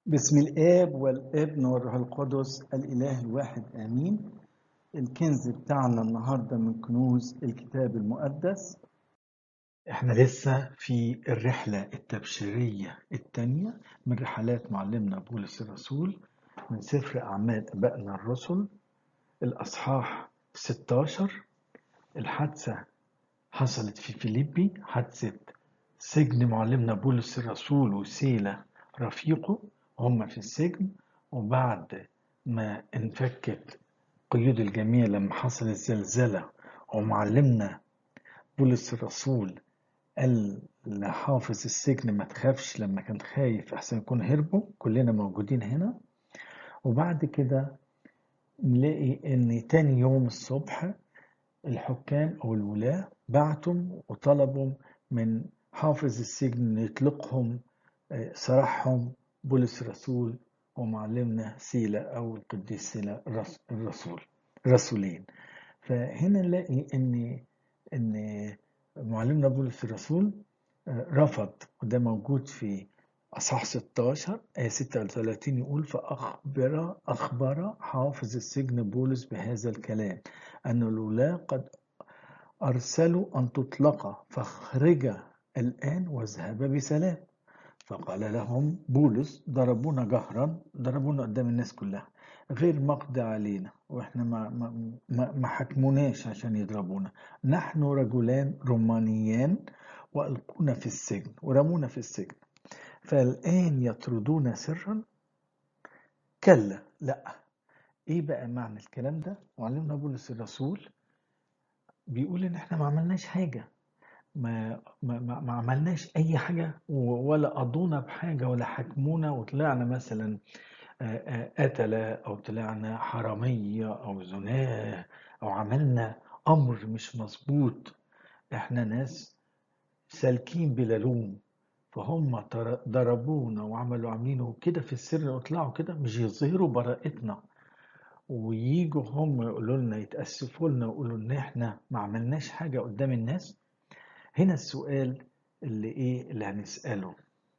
بسم الآب والابن والروح القدس الإله الواحد آمين. الكنز بتاعنا النهاردة من كنوز الكتاب المقدس. احنا لسه في الرحلة التبشيرية الثانية من رحلات معلمنا بولس الرسول من سفر أعمال أبائنا الرسل، الأصحاح 16. الحادثة حصلت في فيليبي، حادثة سجن معلمنا بولس الرسول وسيلة رفيقه هم في السجن. وبعد ما انفكت قيود الجميع لما حصل الزلزلة، ومعلمنا بولس الرسول قال لحافظ السجن ما تخافش، لما كان خايف أحسن يكون هربوا، كلنا موجودين هنا. وبعد كده نلاقي إن تاني يوم الصبح الحكام أو الولاة بعتوا وطلبوا من حافظ السجن إن يطلقهم، سراحهم بولس الرسول ومعلمنا سيلا أو القديس سيلا الرسولين. فهنا نلاقي إن معلمنا بولس الرسول رفض، وده موجود في أصحاح 16 آية 36، يقول: أخبر حافظ السجن بولس بهذا الكلام أن الولاة قد أرسلوا أن تطلق، فاخرج الآن واذهب بسلام. فقال لهم بولس: ضربونا جهرا، ضربونا قدام الناس كلها، غير مقضي علينا، واحنا ما حكموناش عشان يضربونا، نحن رجلان رومانيان، وألقونا في السجن ورمونا في السجن، فالآن يطردون سرا؟ كلا، لا. ايه بقى معنى الكلام ده؟ معلمنا بولس الرسول بيقول ان احنا ما عملناش حاجة، ما عملناش اي حاجة، ولا قضونا بحاجة ولا حكمونا وطلعنا مثلا قتلة، او طلعنا حرامية او زناه، او عملنا امر مش مظبوط. احنا ناس سالكين بلا لوم، فهم ضربونا وعملوا عاملينه كده في السر، وطلعوا كده مش يظهروا براءتنا، وييجوا هم يقولوا لنا، يتأسفوا لنا ويقولوا ان احنا ما عملناش حاجة قدام الناس. هنا السؤال اللي هنسأله: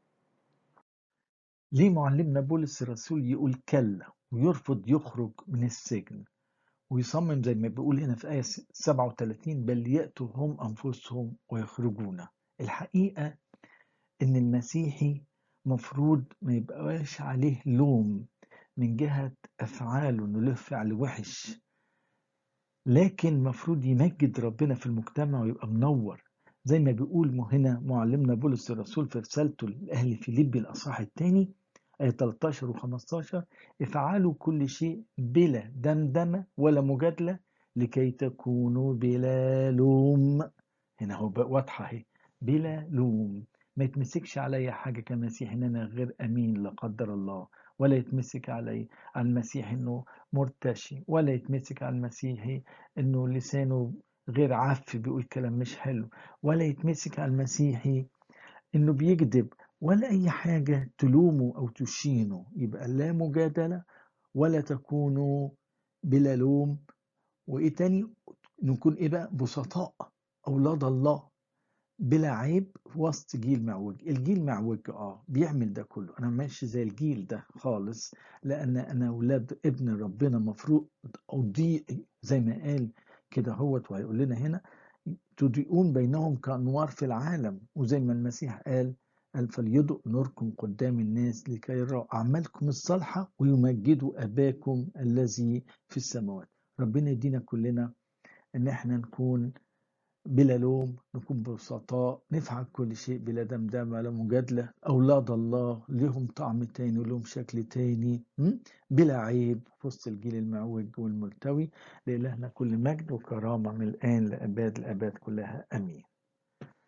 ليه معلمنا بولس الرسول يقول كلا ويرفض يخرج من السجن، ويصمم زي ما بيقول هنا في آية 37: بل يأتوا هم أنفسهم ويخرجون؟ الحقيقة إن المسيحي مفروض ما يبقاش عليه لوم من جهة أفعاله إنه له فعل وحش، لكن مفروض يمجد ربنا في المجتمع ويبقى منور، زي ما بيقول هنا معلمنا بولس الرسول في رسالته لأهل فيليبي الأصحاح الثاني آية 13 و15: افعلوا كل شيء بلا دمدمة ولا مجادلة، لكي تكونوا بلا لوم. هنا هو واضحة اهي، بلا لوم. ما يتمسكش عليا حاجة كمسيح ان انا غير امين لا قدر الله، ولا يتمسك على المسيح انه مرتشي، ولا يتمسك على المسيحي انه لسانه غير عف بيقول كلام مش حلو، ولا يتمسك على المسيحي انه بيكذب، ولا اي حاجة تلومه او تشينه. يبقى لا مجادلة، ولا تكونوا بلا لوم. وايه تاني؟ نكون ايه بقى؟ بسطاء، اولاد الله، بلا عيب في وسط جيل معوج. الجيل معوج بيعمل ده كله، انا ماشي زي الجيل ده خالص، لان انا اولاد ابن ربنا، مفروض اضيء زي ما قال كده هوت، وهيقول لنا هنا: تضيئون بينهم كانوار في العالم. وزي ما المسيح قال فليضئ نوركم قدام الناس لكي يروا اعمالكم الصالحه ويمجدوا اباكم الذي في السماوات. ربنا يدينا كلنا ان احنا نكون بلا لوم، نكون بسطاء، نفعل كل شيء بلا دمدمة ولا مجادلة، أولاد الله لهم طعم تاني ولهم شكل تاني، بلا عيب في وسط الجيل المعوج والملتوي. لإلهنا كل مجد وكرامة من الآن لأباد الآباد كلها، أمين.